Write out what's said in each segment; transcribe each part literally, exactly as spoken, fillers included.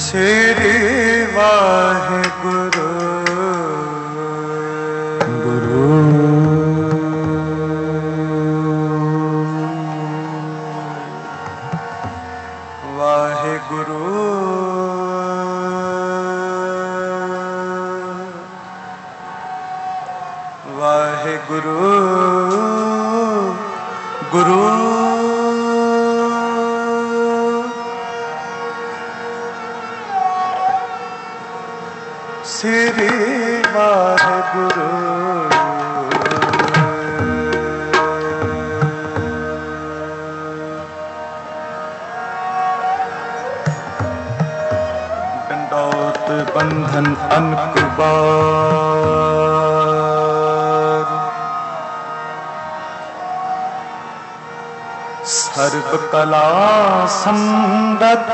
श्री वाहिगुरु गुरु वाहिगुरु वाहिगुरु गुरु श्री वाहिगुरु दंडौत बंधन अनकुबार सर्व कला संगत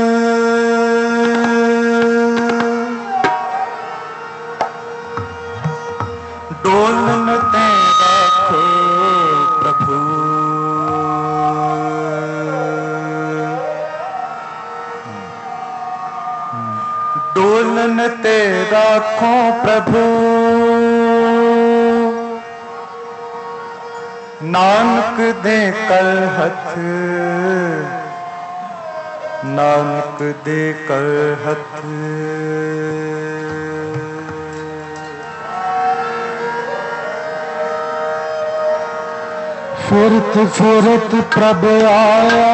डोलन तेरा खो प्रभु डोलन तेरा खो प्रभु नानक दे कर हथ नानक दे कर हथ फुरत फुरत प्रभ आया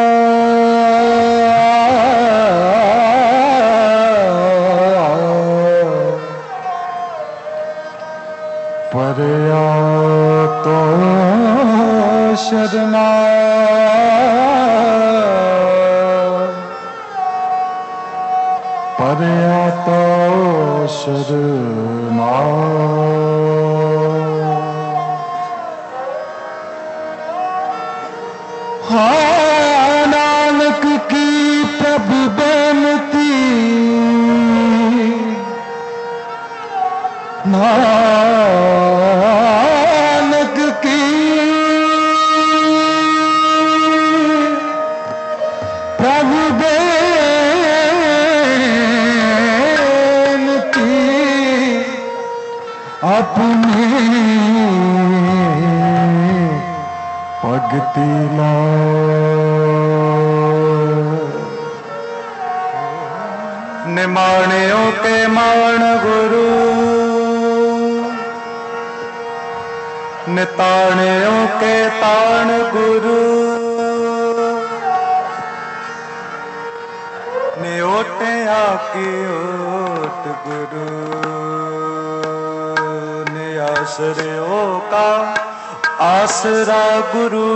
परया तो शरणा परया तो शरणा हाँ नानक की प्रभु बेनती नानक की प्रभु बेनती अपनी भगति ला निमाणियों के मान गुरु निताणियों के ताण गुरु नियोटे आकी ओट गुरु नियासरियों का आसरा गुरु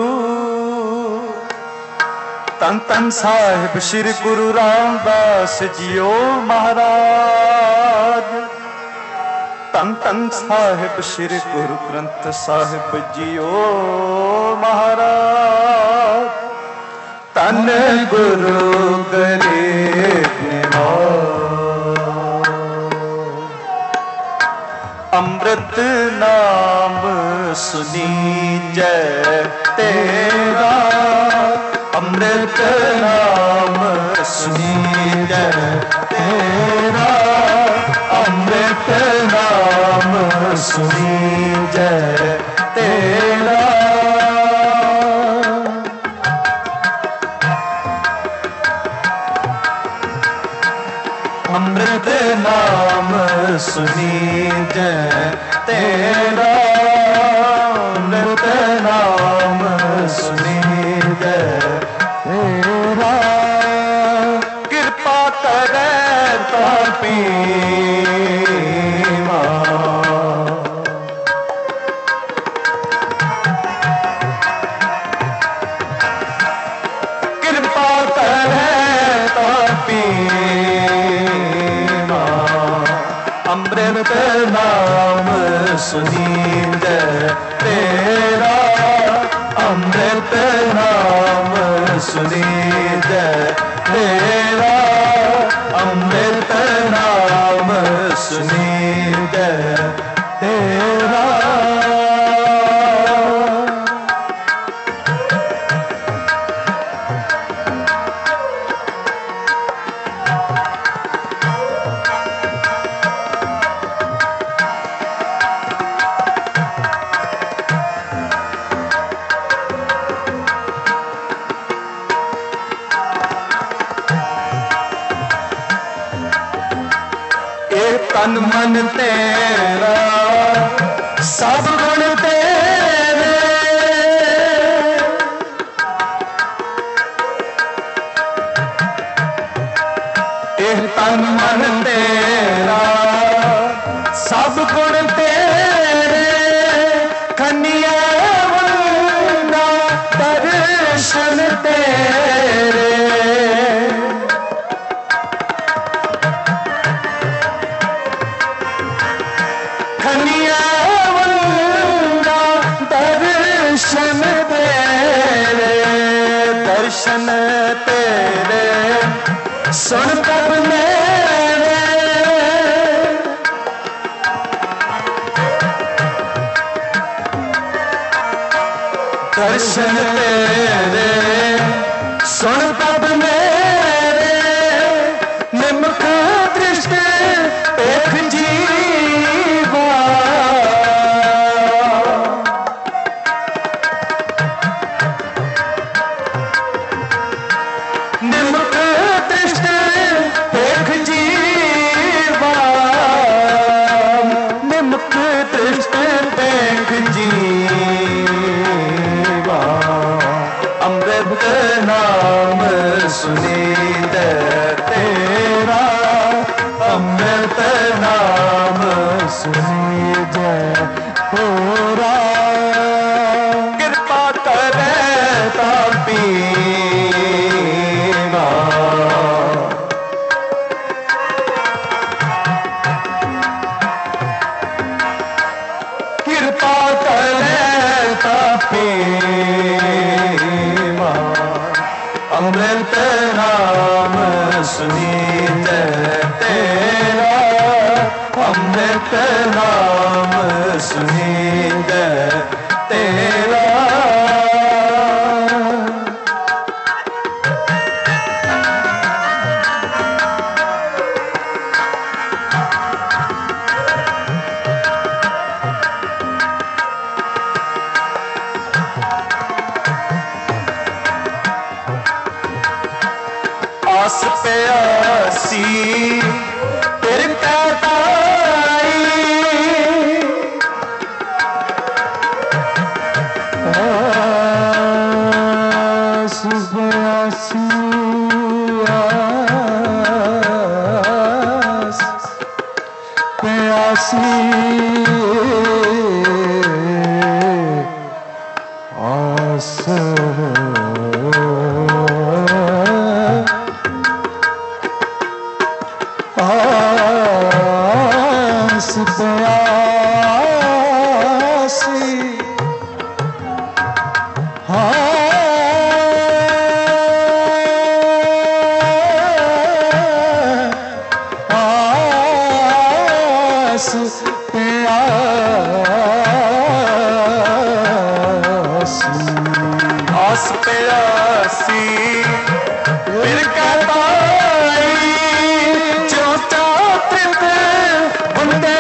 तन तन साहिब श्री गुरु रामदास जियो महाराज तन तन साहिब श्री गुरु ग्रंथ साहिब जियो महाराज तन गुरु गरीब निवाज अमृत नाम सुनी जय तेरा अमृत नाम सुनी जय तेरा अमृत नाम सुनी जय तेरा अमृत नाम सुनी जय तेरा अमृत नाम सुनी जय तेरा कृपा करे तापी कृपा करे तापी अमृत नाम सुनी जय तेरा अमृत नाम सुनी जय तेरा अमृत नाम सुनी जय तेरा तन मन तेरा सब गुण तेरे, एह तन मन तेरा सब गुण तेरे, कन्या वंदा दर्शन तेरे, कन्या वंदा दर्शन तेरे, दर्शन तेरे सुन कब मेरे, दर्शन तेरे सुन कब मेरे, निमख दृष्टि देख जीवा, निमख दृष्टि देख जीवा, निमख दृष्टि देख जीवा, अमृत नाम सुनीत तेरा, अमृत नाम सुनीत तेरा, कृपा करे तापी कृपा करे तापीवा, अमृत नाम सुनीत तेरा, अमृत नाम सुनीत तेरा, आस प्यासी तेरे पैताई, आस प्यासी आस प्यासी आस आस प्यासी आस प्यासी, आस प्यासी फिर कहताई, जो चाहत बुंदे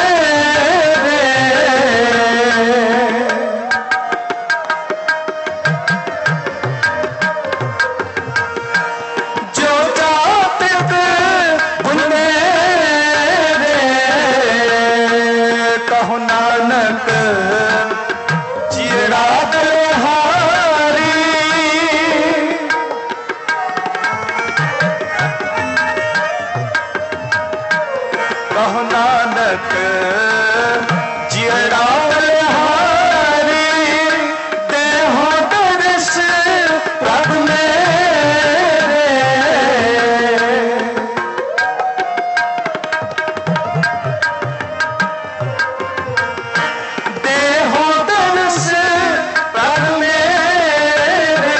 जो चाहत बुंदे कहो नानक जीड़ा बलिहारी, कहो नानक जीड़ा बलिहारी, देहो दर्श प्रभ मेरे, देहो दर्श प्रभ मेरे,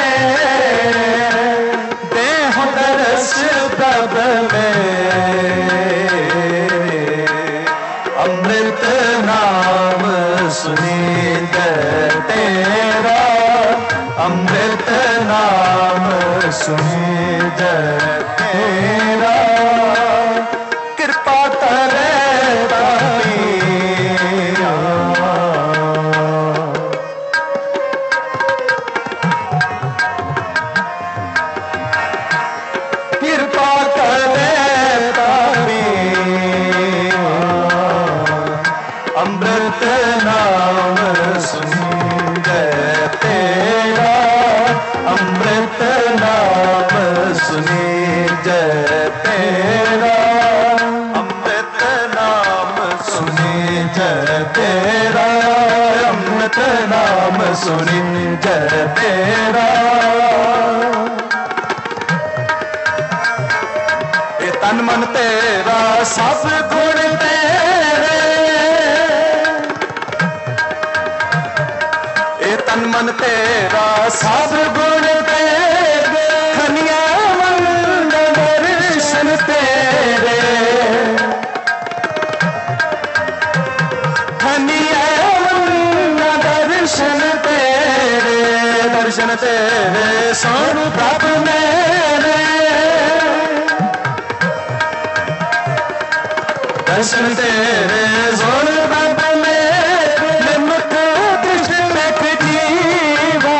देहो दर्श प्रभ मेरे, अमृत नाम सुनीत तेरा, अमृत नाम सुनीत तेरा, कृपा करे तापीरा, कृपा करे तापीरा, जय तेरा, अमृत नाम सुनी जय तेरा, अमृत नाम सुनी जय तेरा। ये तन मन तेरा सब गुण तेरे, ये तन मन तेरा सब गुण तेरे, खनिया मंद दर्शन तेरे, खनिया मंद दर्शन तेरे, दर्शन तेरे सोन प्रभु मेरे, दर्शन तेरे सोन प्रभु मेरे, निमक दृष्टि देख जीवा,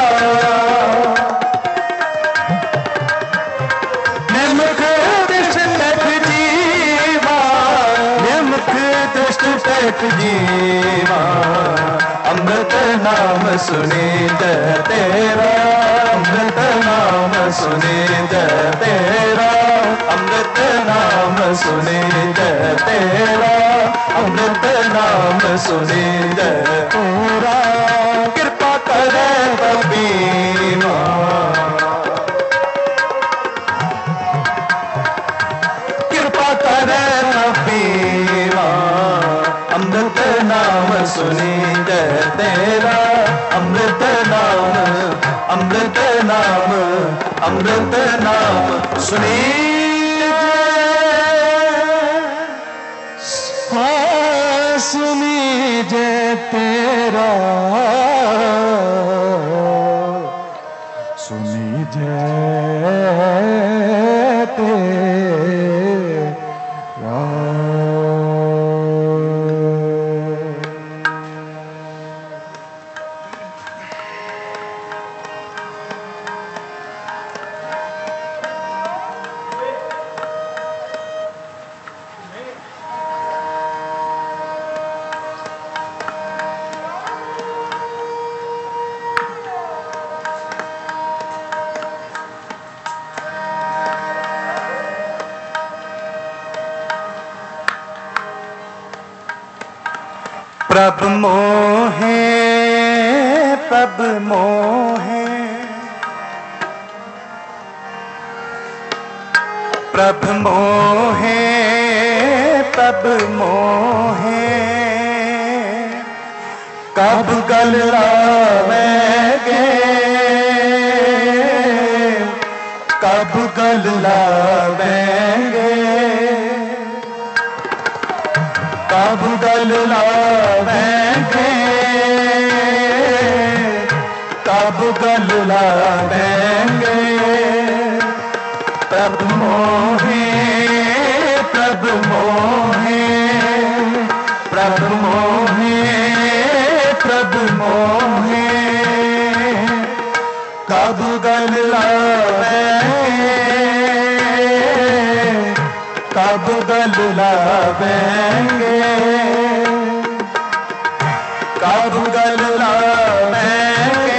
निमक दृष्टि देख जीवा, निमक दृष्टि देख जीवा। अमृत नाम सुनी जय तेरा, अमृत नाम सुनी जय तेरा, अमृत नाम सुनी जय तेरा, अमृत नाम सुनी जय तेरा। कृपा करे कबीरा, कृपा करे कबीरा, अमृत नाम सुनी जय तेरा, अमृत नाम, अमृत नाम, अमृत नाम सुनी सुनी जय तेरा, सुनी जय तेरा। प्रभ मोहे, प्रभ मोहे, प्रभ मोहे, प्रभ मोहे, कब गल लावेंगे, कब गल लावेंगे, कब गल लावेंगे, कब गल लावेंगे। प्रभ मोहे, प्रभ मोहे, प्रभ मोहे, प्रभ मोहे, कब गल लावेंगे, कब गल लावेंगे, कब गल लावेंगे,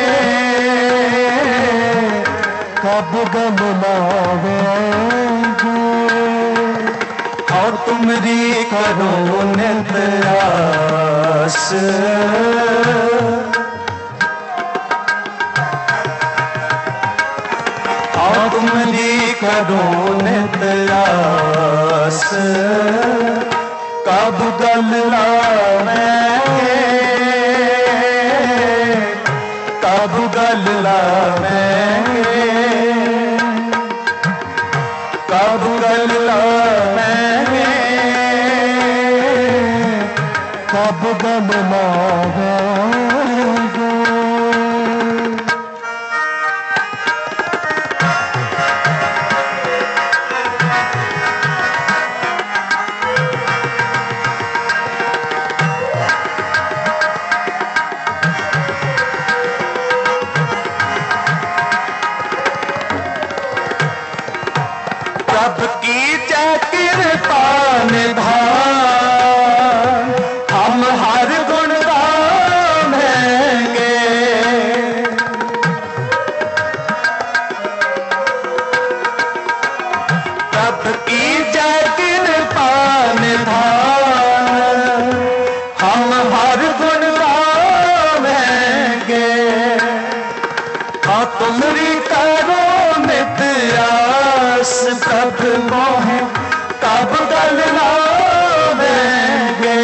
कब गल लावेंगे। और तुमरी करो नित आस, और तुमरी करो नित आस, कब गल लावेंगे, कब गल लावेंगे, कब गल लावेंगे, कब गल लावेंगे। प्रभ की जय कृपा निधान, हम हर गुण गान तुमरी करो नित आस प्रभु मोहे कब गल लावेंगे।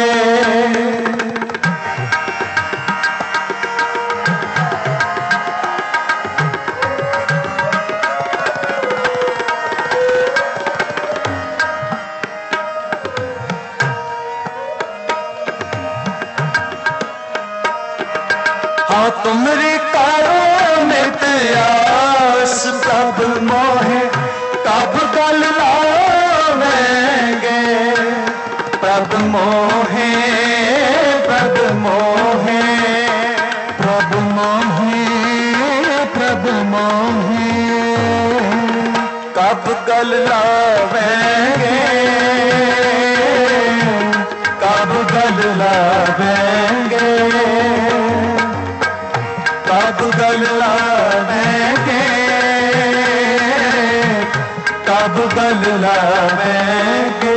हाँ तुमरी करो नित आस प्रभु मोहे कब गल लावेंगे। प्रभु मोहे प्रभु मोहे प्रभु मोहे प्रभु मोहे कब गल लावेंगे। कब गल लावेंगे। कब गल लावेंगे। कब गल लावेंगे।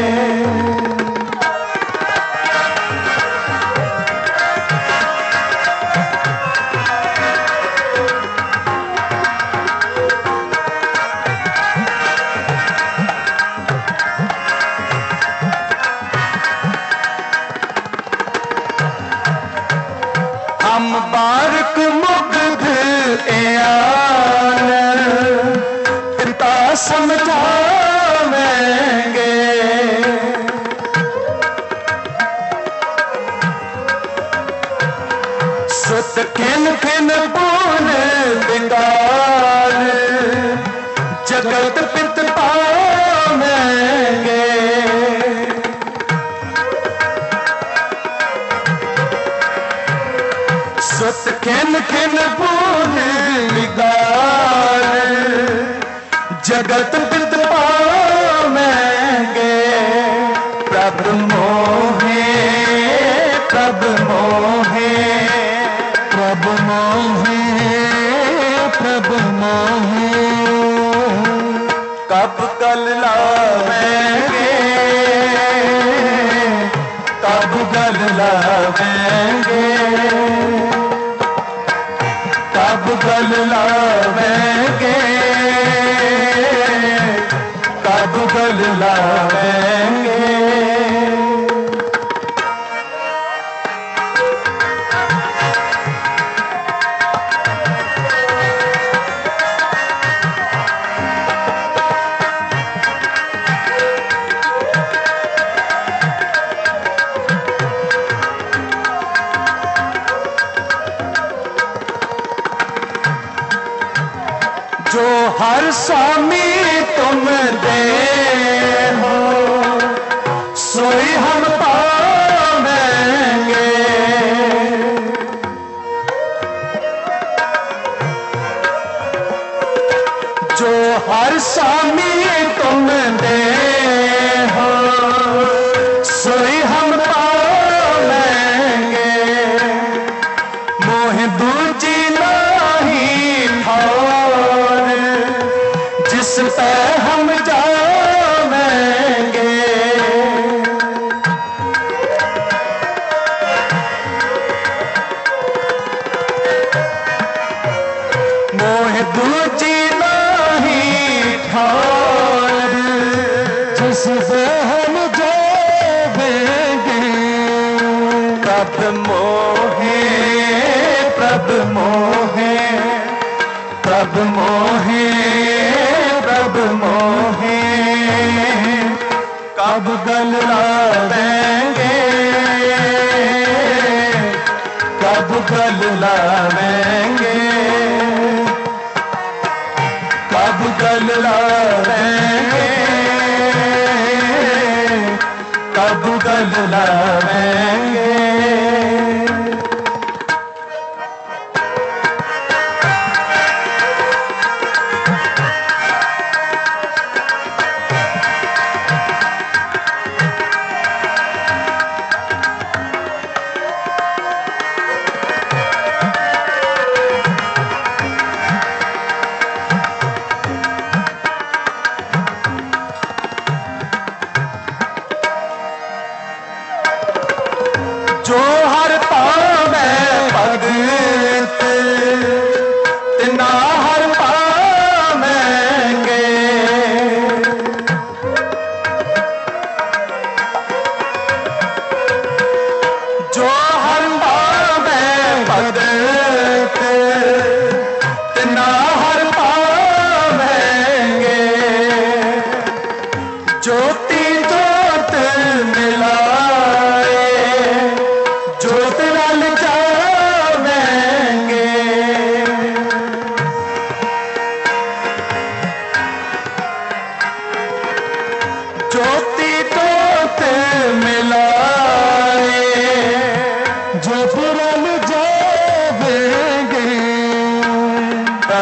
हम बारक मुग्ध एयान पिता समझावेंगे। सुत खिन खिन पून बिगाड़ जगत पित पावेंगे। सुत खिन खिन पून बिगाड़ जगत पित पावेंगे। प्रभु मोहे प्रभु मोहे प्रभु मोहे प्रभु मोहे कब गल लावेंगे। कब गल लावेंगे। कब गल लावेंगे। कब गल लावेंगे। जो हर स्वामी तुम दे हो सोई हम पावेंगे। जो हर स्वामी तुम दे हो सोई हम पावेंगे। मोह दूजी नहीं ठौर जिस पे हम जावेंगे। मोह दूजी नहीं ठौर जिस पे हम जावेंगे। प्रभु मोहे प्रभु मोहे प्रभु मोहे प्रभु मोहे कब गल लावेंगे। कब गल लावेंगे। कब गल लावेंगे। कब गल लावेंगे।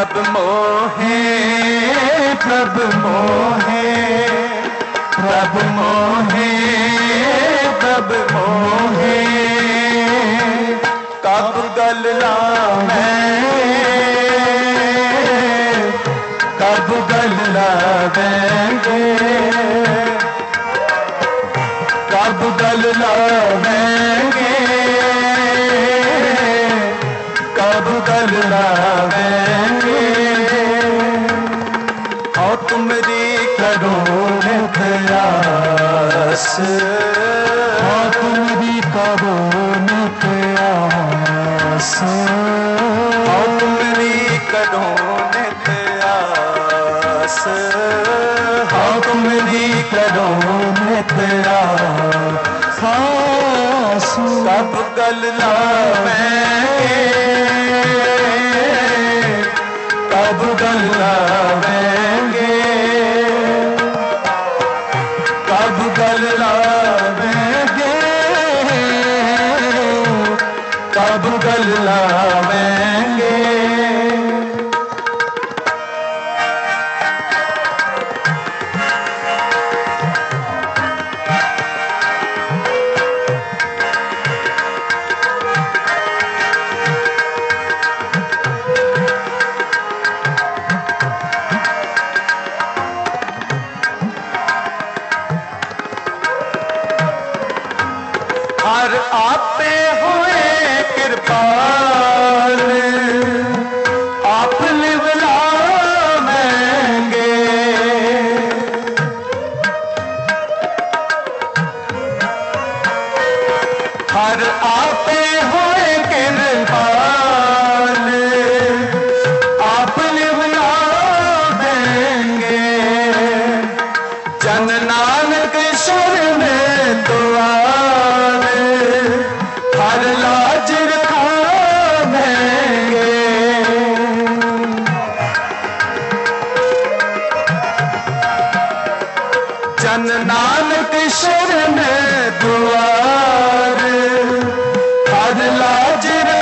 प्रभ मोहे प्रभ मोहे प्रभ मोहे प्रभ मोहे कब गल लावें कब गल लावेंगे कब गल लावेंगे कब गल लावेंगे और तुमरी करो प्रयास और तुमरी करो प्रयास और तुमरी करो प्रयास और तुमरी करो प्रयास कब गल लावेंगे कब गल लावेंगे कब गल लावेंगे कब गल लावेंगे हर आपे हुए कृपाल आप लिवलावेंगे हर आपे हुए कृपाल आप लिवलावेंगे जन नानक शरण दुआ हर लाज रखावेंगे जन नानक शरण द्वार हर लाज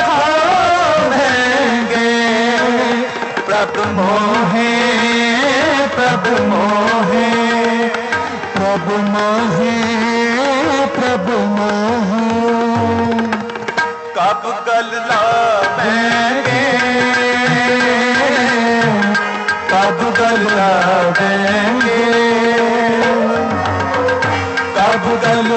रखावेंगे प्रभ मोहे प्रभ मोहे प्रभ मोहे प्रभ मोहे कब गल लावेंगे कब गल लावेंगे कब गल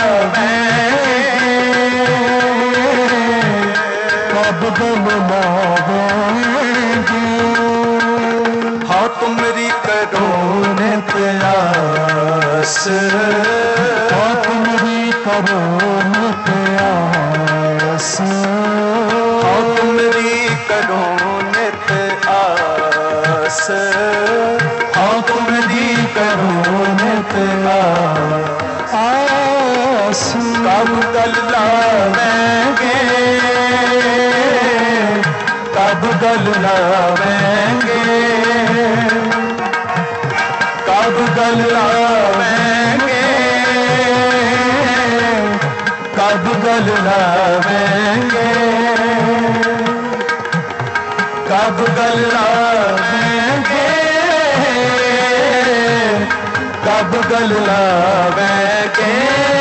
लावेंगे कब गल लावेंगे हाँ तुमरी करो ने प्रयास हाँ तुमरी करो ने प्रयास हाँ तुमरी करो नित आस हाँ तुमरी करो नित आस कब गल लावेंगे कब गल लावेंगे कब गल लावेंगे कब गल लावेंगे कब गल लावेंगे कब गल लावेंगे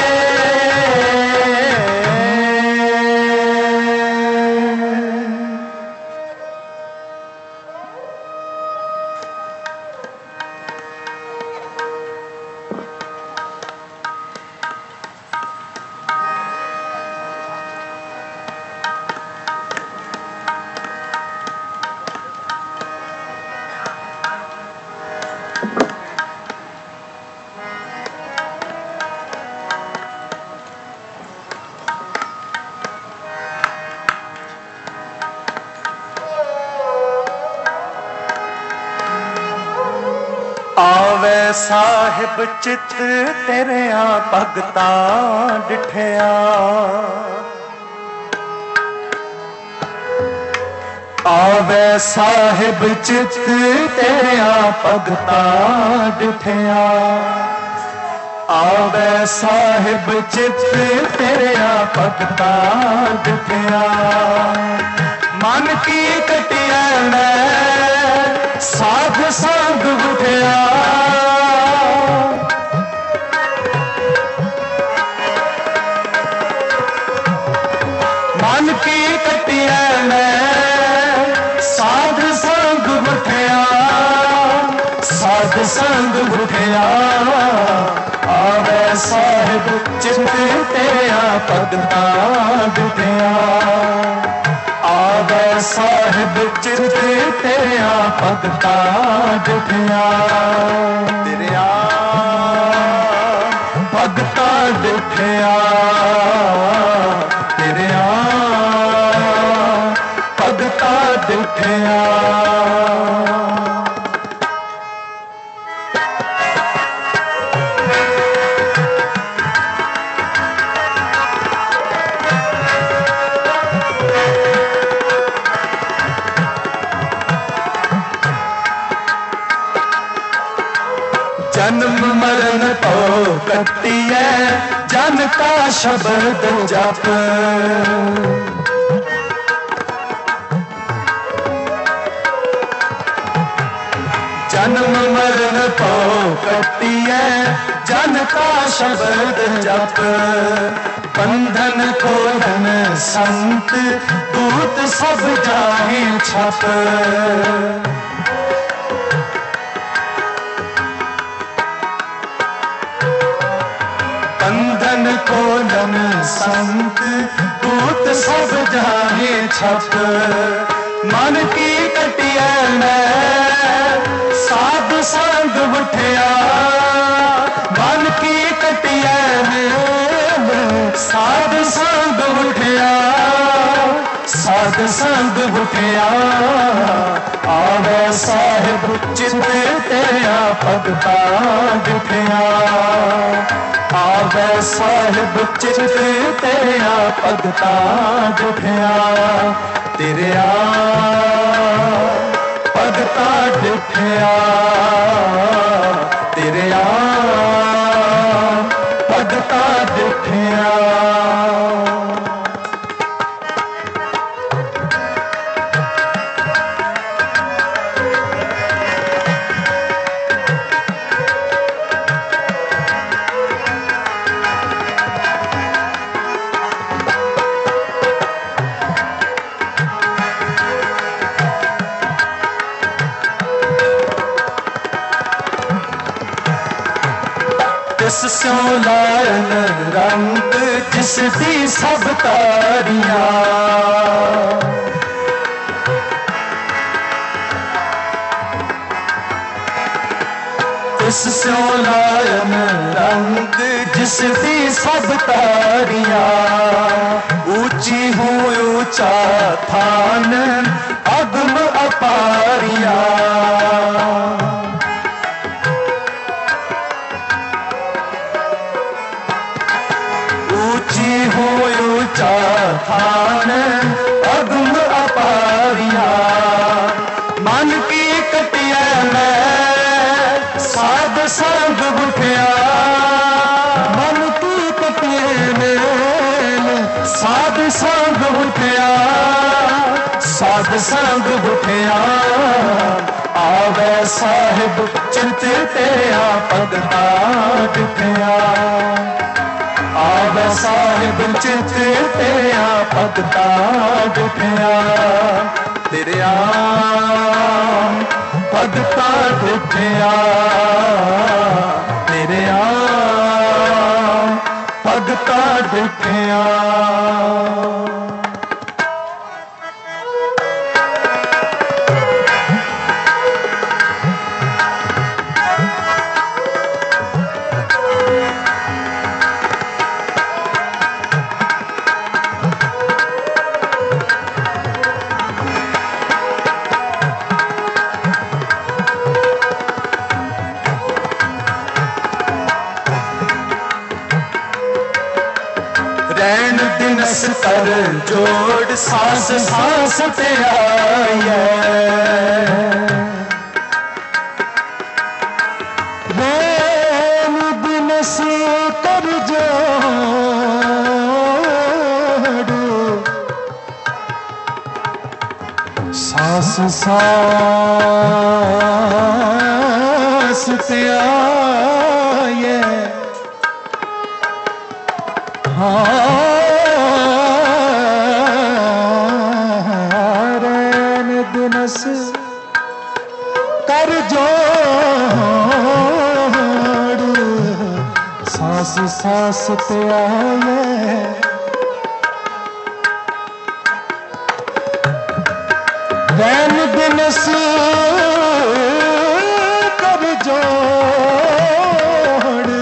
आवे साहिब चित तेरिया भगता डिठिया आवे साहिब चित तेरिया भगता डिठिया आवे साहिब चित तेरिया भगता डिठिया मन की कटिया साध संग उठिया मन की कटिया मैं साध संग उठिया साध संग उठिया आवे साहिब चित तेरा भगता डुठिया आवे साहिब चित तेरा भगता डुठिया तेरा भगता डुठिया तेरा भगता डुठिया जन्म मरण तो कटिए जन का शब्द जप जन्म मरण तो कटिए जन का शब्द जप बंधन खोलन संत दूत सब जाहे छप बंधन खोलन संत दूत सब जाहे छप मन की कटिया मैं साध संग उठिया मन की कटिया में साध संग उठिया साध संग उठिया आवे साहिब चित तेरा भगता डुठिया आवे साहिब चित तेरा भगता डुठिया तेरा भगता डुठिया तेरा भगता डुठिया तिस स्यों लायन रंग जिसदी सब तारियां तिस स्यों लायन रंग जिसदी सब तारियां ऊंची हो ऊंचा थान अगम अपारियां थान अगम अपारिया मन की कटिया मैं साध संग उठिया मन की कटिया में साध संग उठिया साध संग उठिया आवे साहिब चित तेरा भगता डुठिया आवे साहिब चित तेरा भगता डुठिया तेरा भगता डुठिया तेरा भगता डुठिया रैन दिनस कर जोड़ सांस सांस पे आए रैन दिनस कर जोड़ सास सास ते आए हारन दिनस कर जोड़ सास सास ते आए रैन दिनस कर जोड़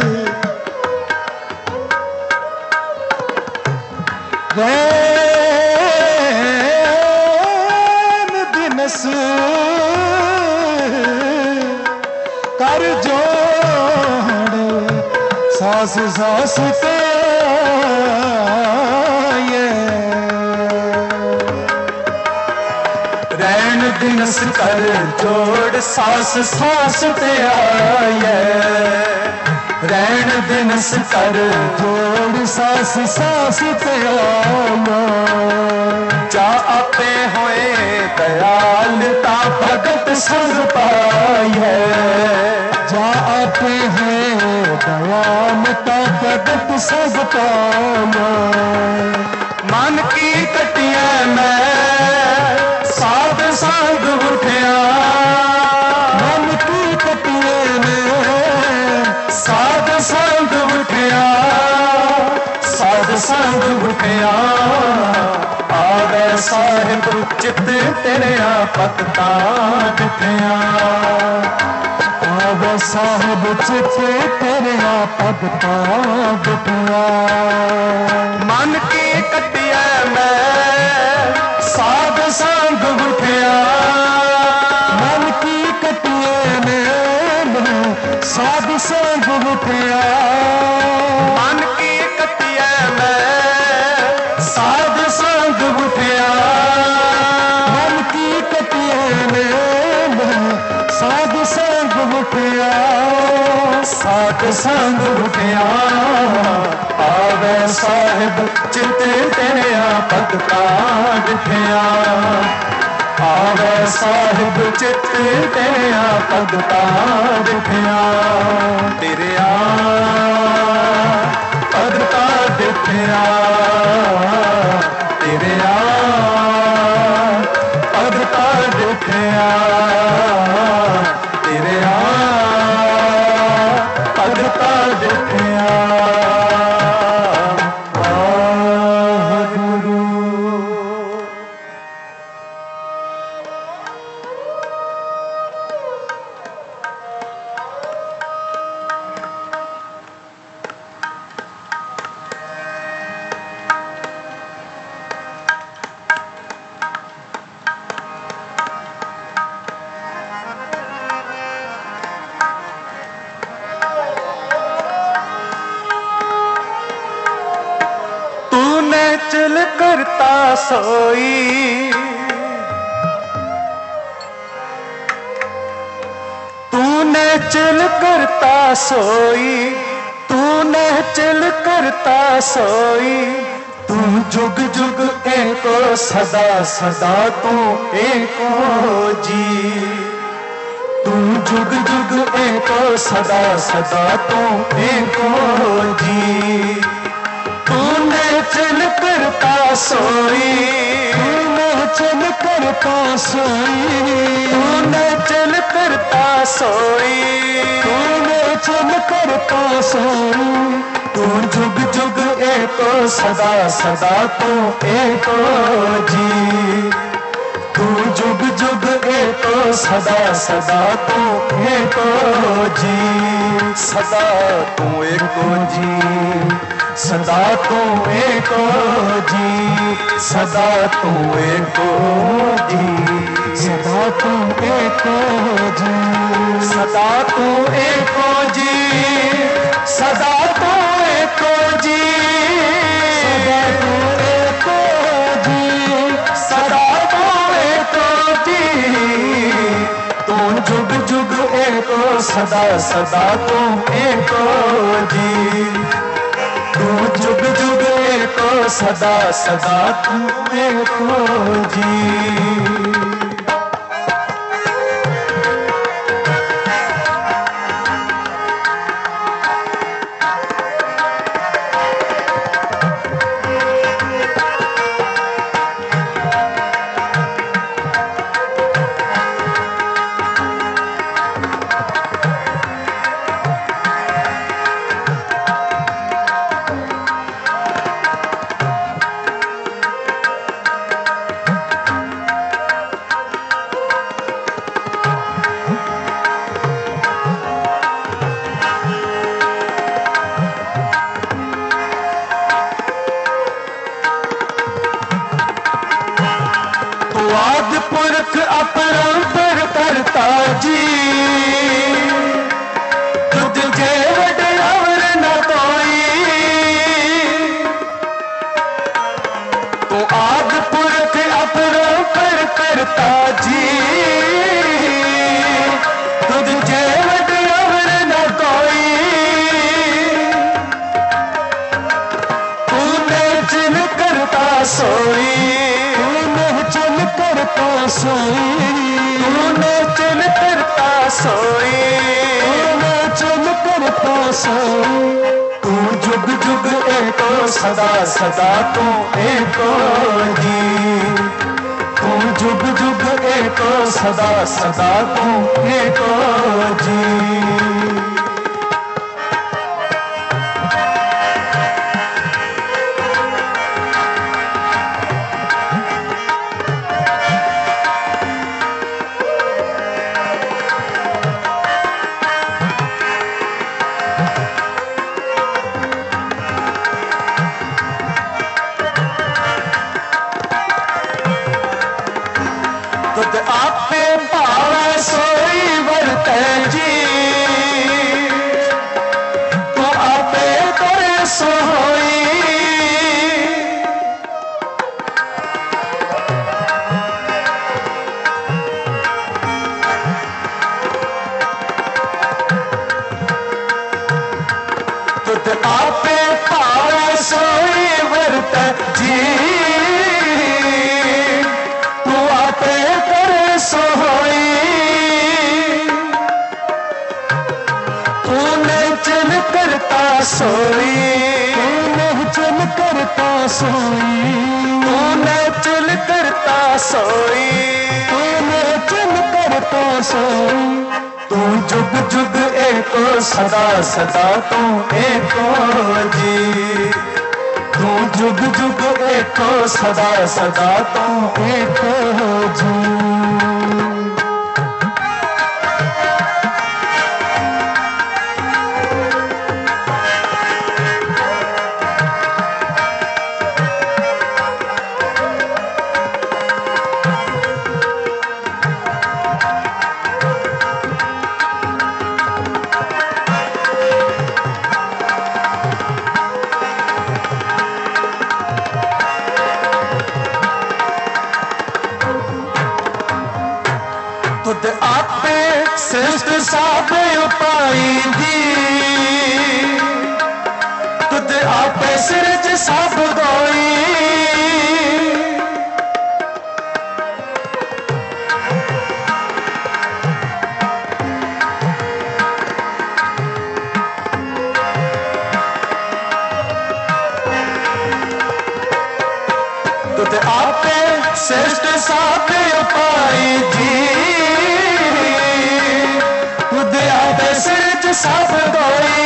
रैन दिनस कर जोड़ सास सास ते रैन दिनस कर जोड़ सास सास ते आए रैन दिनस कर जोड़ सास सास ते आए जा आपे होए दयाल ता भगत संग पाए जा आपे है दयाल ता भगत संग पाए मन की कटिया मैं साध संग उठिया मन की कटिए में साध संग उठिया साध संग उठिया आवे साहिब चित तेरिया भगता दिठिया आवे साहिब चित तेरिया भगता दिठिया मन की कटिया मैं साध संग उठिया मन की कटिए में साध संग उठिया मन की कटिए में साध संग उठिया मन की कटिए में साध संग उठिया साध संग उठिया आवे साहिब चित तेरिया भगता दिठिया आवे साहिब चित तेरिया भगता दिठिया तेरिया भगता दिठिया तेरिया भगता दिठिया तेरिया भगता दिठिया चल करता सोई तूने चल करता सोई तूने चल करता सोई तू जुग जुग एको सदा सदा तू एको जी तू जुग जुग एको सदा सदा तू एको जी तूने चल करता सोई तूने चल करता सोई तूने चल करता सोई तूने चल करता सोई तू जुग जुग एको सदा सदा तू एको जी तू जुग जुग एको सदा सदा तू एको जी सदा तू एको जी सदा तू एको जी सदा तू एको जी सदा तू एको जी सदा तू एको जी सदा तू एको जी सदा तू एको जी सदा तू एको जी तू जुग जुग एको सदा सदा तू एको जी तू जुग जुग एको सदा सदा तू एको जी। पुरख अपरंपर करता जी, तुझ जे वडे अवर न कोई। तू आद पुरख अपरंपर करता जी, तुझ जे वडे अवर न कोई। तूने जिन करता सोई, सोई तूने चल करता सोई, तूने चल करता सोई। तू जुग जुग एको सदा सदा तू एको जी, तू जुग जुग एको सदा सदा तू एको जी। तुझ आपे पावे सोई वर्ते जी, तू आपे करे सोई। तुझ आपे पावे सोई वर्ते जी, तू आपे सोई। तूने चल करता सोई, तूने चल करता सोई, तूने चल करता सोई, तूने चल करता सोई। तू जुग जुग एको सदा सदा तू एको जी, तू जुग जुग एको सदा सदा तू एको जी। तुझ आपे श्रेष्ठ साब उपाई दी, तुझ आपे सिरज साब गोई। तुझ आपे श्रेष्ठ साब उपाई जी, सब गोई।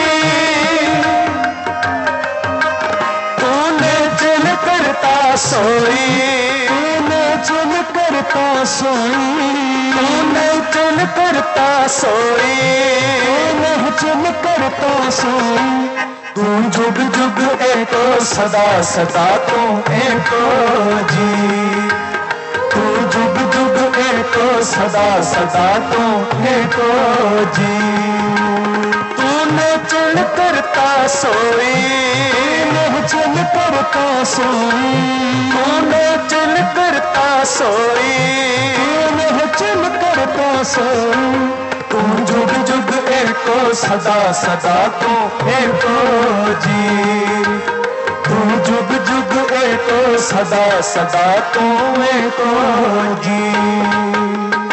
तूने चल करता सोई, तूने चल करता सोई, तूने चल करता सोई, तूने चल करता सोई। तू जुग जुग एको सदा सदा तू एको जी, तू जुग जुग एको सदा सदा तू एको जी। तूने चल करता सोई, तूने चल करता सोई, तूने चल करता सोई, तूने चल करता सोई। तू जुग जुग एको सदा सदा तू एको जी, तू जुग जुग एको सदा सदा तू एको जी।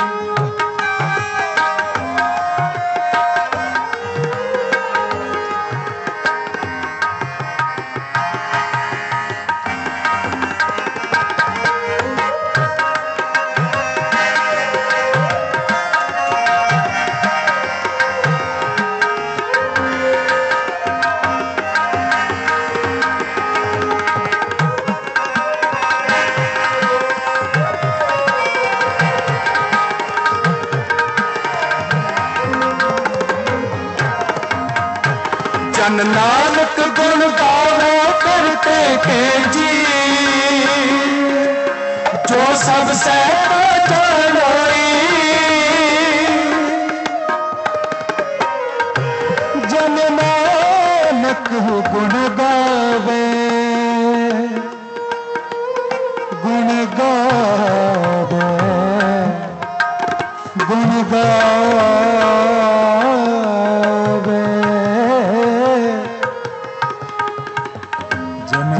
जन नानक गुण गावो करते के जी, जो जो सब सहता जानोई जन नानक गुण गावे गुण गावे गुण गावे जन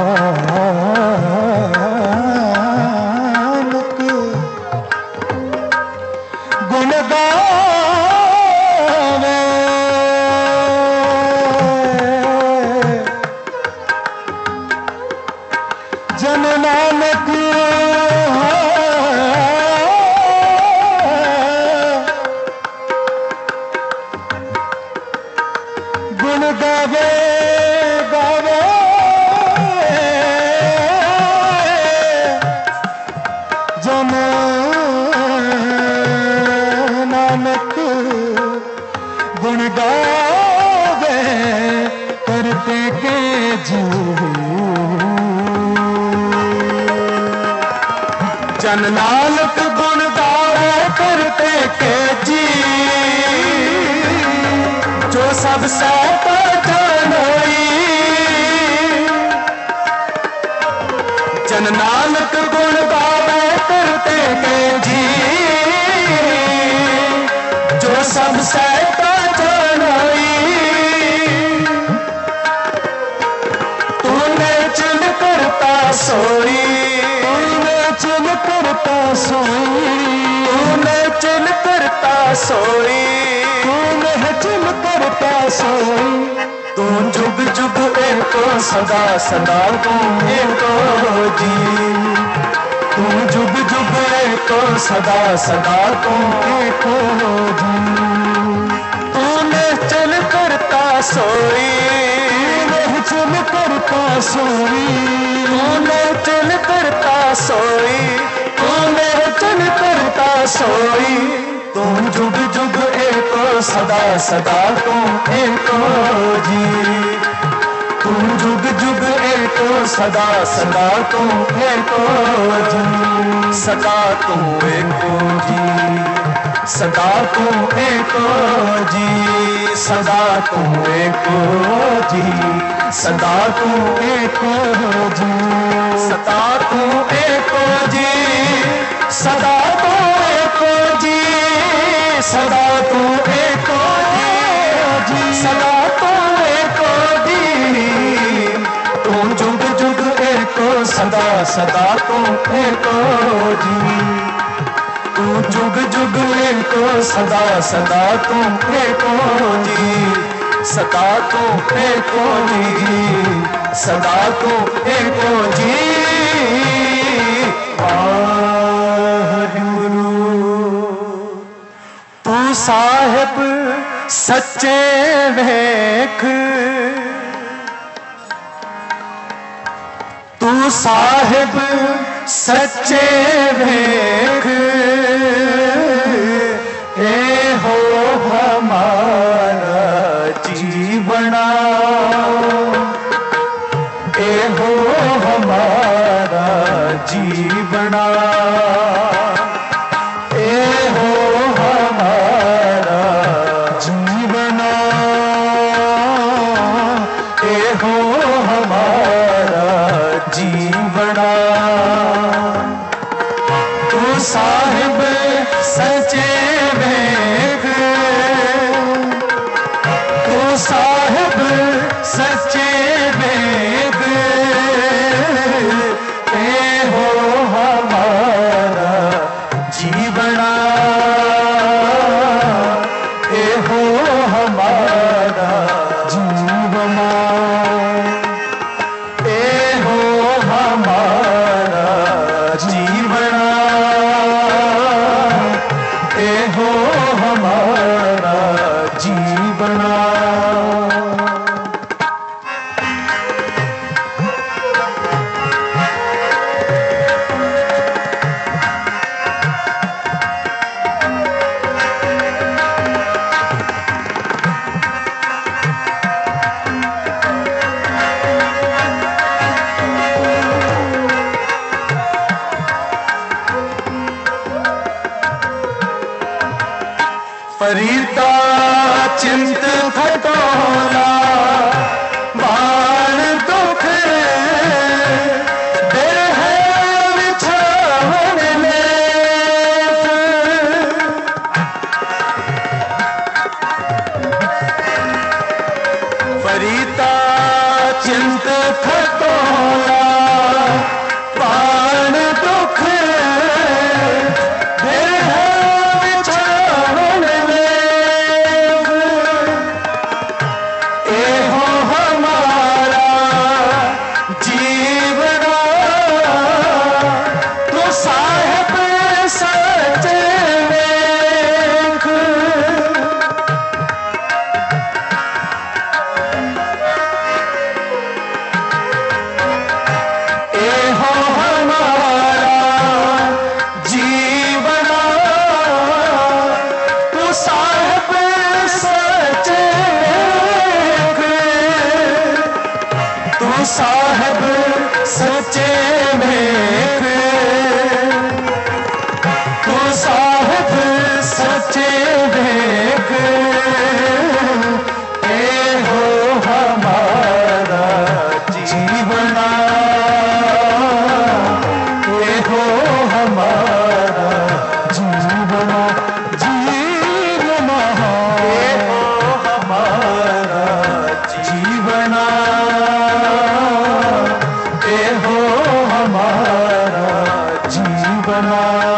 नानक गुण गावे जन नानक गुण गावे गावे जन नानक गुण गावे करते के जीव जन नानक गुण गावे करते के जी जो सब सहता जानोई जन नानक गुण गावे करते के जी जो सब सहता जानोई तूने चिन करता सोई चिन करता सोई तूने चिन करता सोई तूने चिन करता सोई तू जुग जुग एको सदा सदा तू एको जी तू जुग जुग एको सदा सदा तू एको जी तूने चिन करता सोई चिन करता सोई तूने चिन करता सोई तूने चिन करता सोई तू जुग जुग एको सदा सदा तू एको जी तू जुग जुग एको सदा सदा तू एको जी सदा तू एको जी सदा तू एको जी सदा तू एको जी सदा तू एको जी सदा तू एको जी सदा तू एको जी सदा तू एको जी सदा तू एको जी तू जुग जुग एको सदा सदा तू एको जी तू जुग जुग एको सदा सदा तू एको जी सदा तू एको जी सदा तू एको जी वाहिगुरु तू साहिब सच्चे वेख तू साहिब सच्चे वेख ए हो हमारा जीवना ए हो हमारा जीवना ए हो हमारा जीवना ए हो हमारा जीवना तू साहिब सच्चे वेख तू साहिब सच्चे वेख ए हो हमारा जीवना ए हो हमारा जीवना ए हो हमारा जीवना ए हो हमारा परीता चिंत खटोला बाण दुख बिरह बिछावन लेप। परीता चिंत खटोला बाण दुख साहब सच्चे नेक, तू साहब सच्चे नेक, ए हो हमारा जीवना, ए हो हमारा जीवना, जीवना ए हो हमारा जीवना, हो हमारा जीवना।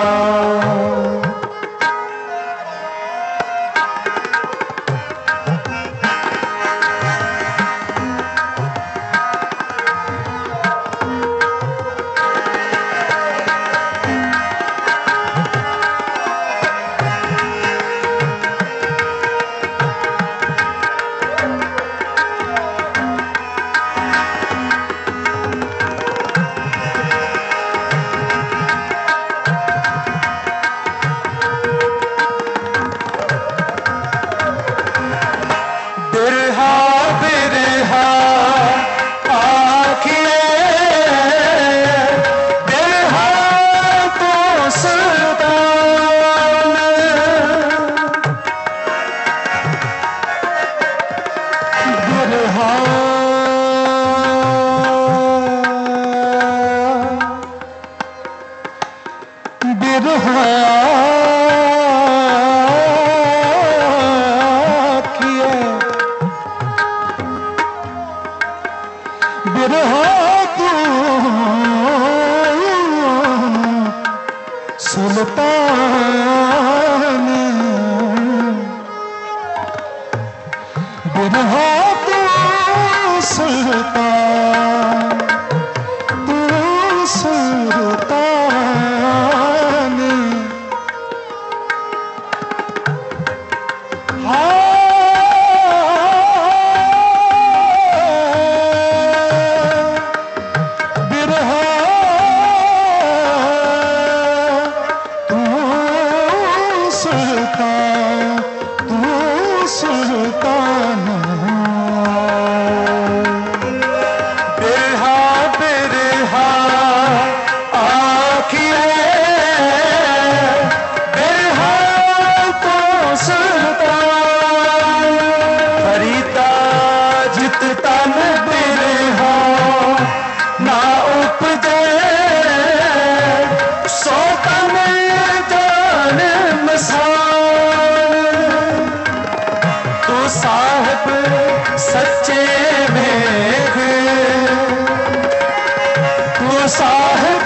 साहिब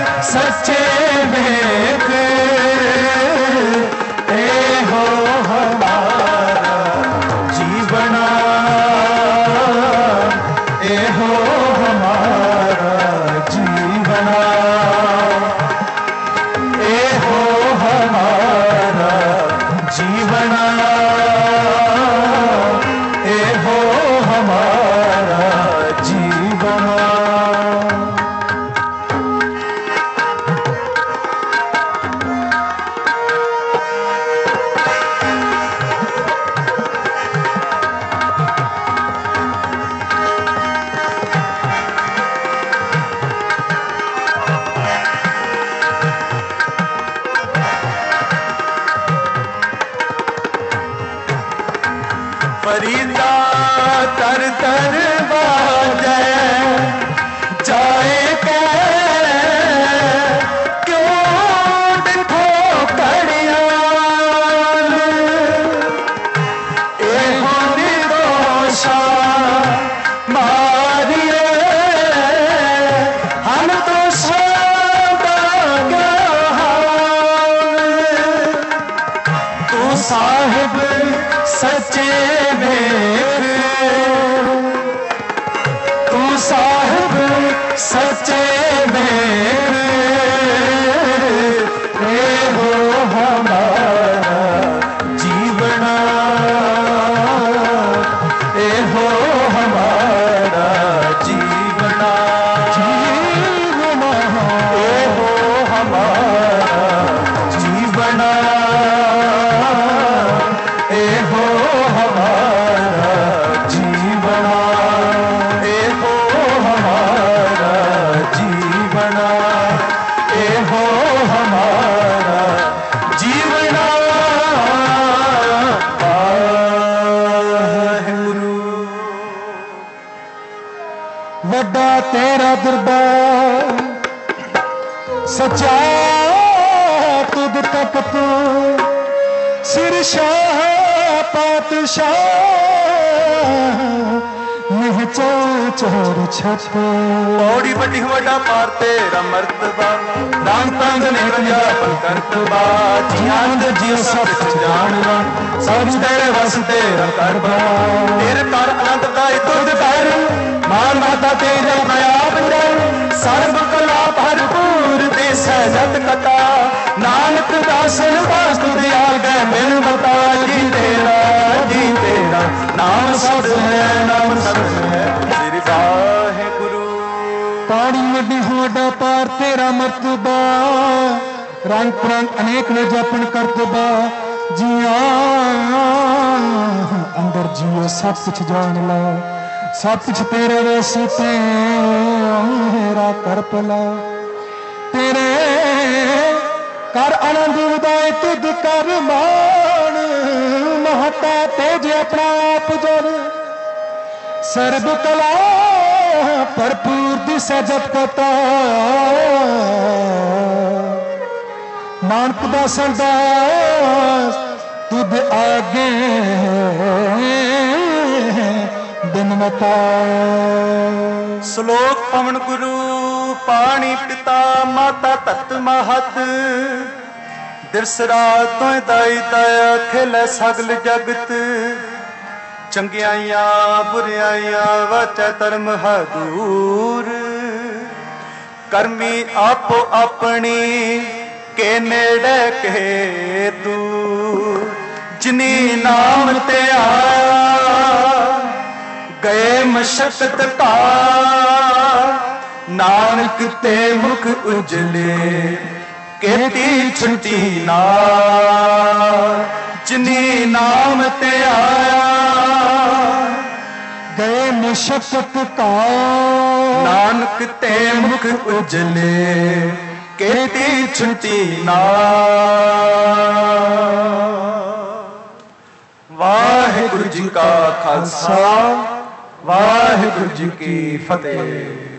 सच्चे नेक, ए हो हमारा जीवना, ए हो हमारा जीवना, ए हो हमारा जीवना, ए हो हमारा जीवना। फरीदा तर तर बाजै जाए कै क्यों दिखो कड़ियाल एहो निर्दोषा मारिए हम तो सदा तू साहिब सच्चे में तू साहिब सच्चे में ए हो हमारा जीवना ए हो हमारा जीवना जीवना ए हो हमारा जीवना ए हो हमारा जीवना ए हो हमारा जीवना ए हो हमारा जीवना वाहिगुरु। वड्डा तेरा दरबार सच्चा तुद तक तू सिर शाह पातशाह निहचो चोर छप पौड़ी बड़ी वड्डा पार तेरा मर्तबा दान तंग ने पंजाबन करतबा जियाद जियो सब जानना सब तेरे वस तेरा करबा तेरे कर अनंत दाई तुद कर मान माता तेरा माया बंदा सर्व कला भरपूर ते सहजत कथा नानक दासन वास्तु दयाल गए मिल बता जी तेरा जी तेरा नाम सब है नाम सब है श्री वाहिगुरु। पानी वड्डी होड़ा पार तेरा मर्तबा रंग परंग अनेक ने जपन करतबा जिया अंदर जियो सब कुछ जान ला सब कुछ तेरे वैसे तेरा कर पला तेरे कर आनंद उदाय तुद कर मान महता तेज अपना आप जन सर्व कला भरपूर दिशा जप कता नानक दा सरदास तुद आगे दिन मता। श्लोक पवन गुरु पानी पिता माता तत् महत दिरसरा तो दाई दाया खिल सगल जगत चंगियाइया बुरियाइया वाचा धर्म हदूर करमी आपो अपनी के नेड़े के तू जिनी नाम ते आया गए मशक्कत का नानक ते मुख उजले केती छुट्टी ना जिनी नाम ते आया गए मशक्कत का नानक ते मुख उजले केती छुट्टी ना। वाहिगुरु जी का खालसा वाहिगुरु जी की फतेह।